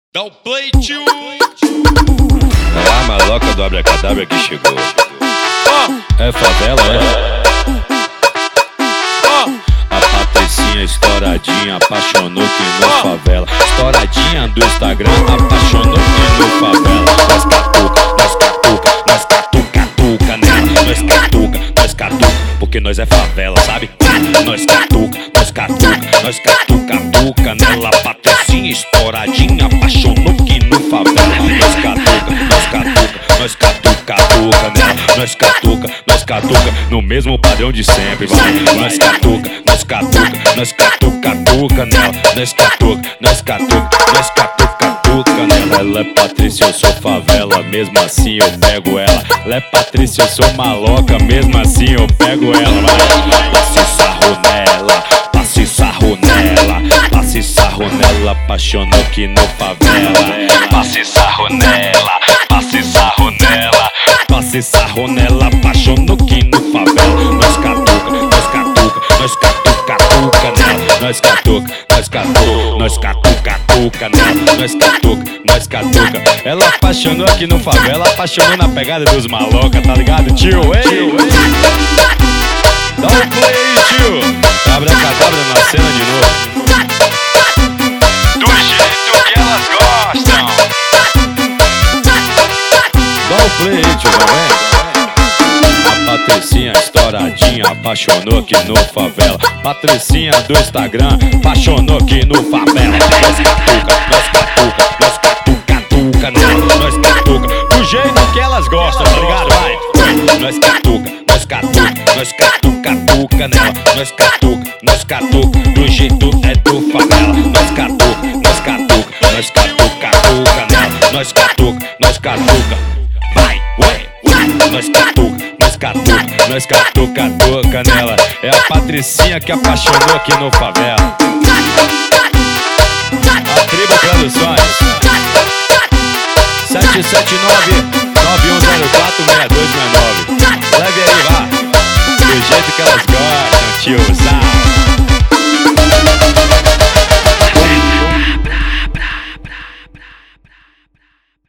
Dá o play, tio! É a maloca do Abracadabra que chegou. É favela, é? A Patricinha estouradinha apaixonou que no favela. Estouradinha do Instagram apaixonou que no favela. Nós catuca, nós catuca, nós catuca, catuca nela. Nós catuca, nós catuca, porque nós é favela, sabe? Nós catuca, nós catuca, nós catuca, catuca nela. Patricinha estouradinha apaixonou que no favela. Nós catuca, nós catuca, nós catuca, catuca nela. Nós catuca, nós catuca, no mesmo padrão de sempre, vai. Nós catuca, nós catuca, nós catuca, catuca nela. Nós catuca, nós catuca, nós catuca, catuca nela. Ela é Patrícia, eu sou favela, mesmo assim eu pego ela. Ela é Patrícia, eu sou maloca, mesmo assim eu pego ela. Vai, passe sarro nela, passe sarro nela, passe sarro nela, apaixonou que no favela. Passe sarro nela, passe sarro nela, passe sarro nela, apaixonou que no favela. Nós catuca, nós catuca, nós catuca, catuca nela. Nós catuca, nós catuca, nós catuca, catuca nela. Nós catuca, nós catuca. Ela apaixonou aqui no favela, apaixonou na pegada dos maloca, tá ligado, tio? Ei! Dá um play, tio! Abracadabra na cena de novo. Do jeito que elas gostam. Dá um play, tio, vai. A Patricinha estouradinha apaixonou aqui no favela. Patricinha do Instagram apaixonou aqui no favela. Nós catuca, nós catuca, nós catuca, catuca nela. Nós catuca, do jeito que elas gostam, tá ligado? Vai. Nós catuca, nós catuca, nós catuca, catuca nela. Nós catuca, nós catuca, do jeito é do favela. Nós catuca, nós catuca, nós catuca, catuca nela. Nós catuca, nós catuca, vai, ué. Nós catuca, nós catuca, nós catuca, catuca nela. É a Patricinha que apaixonou aqui no favela. A Tribo Produções 779-9104-6269. Leve aí, vá, do jeito que elas gostam.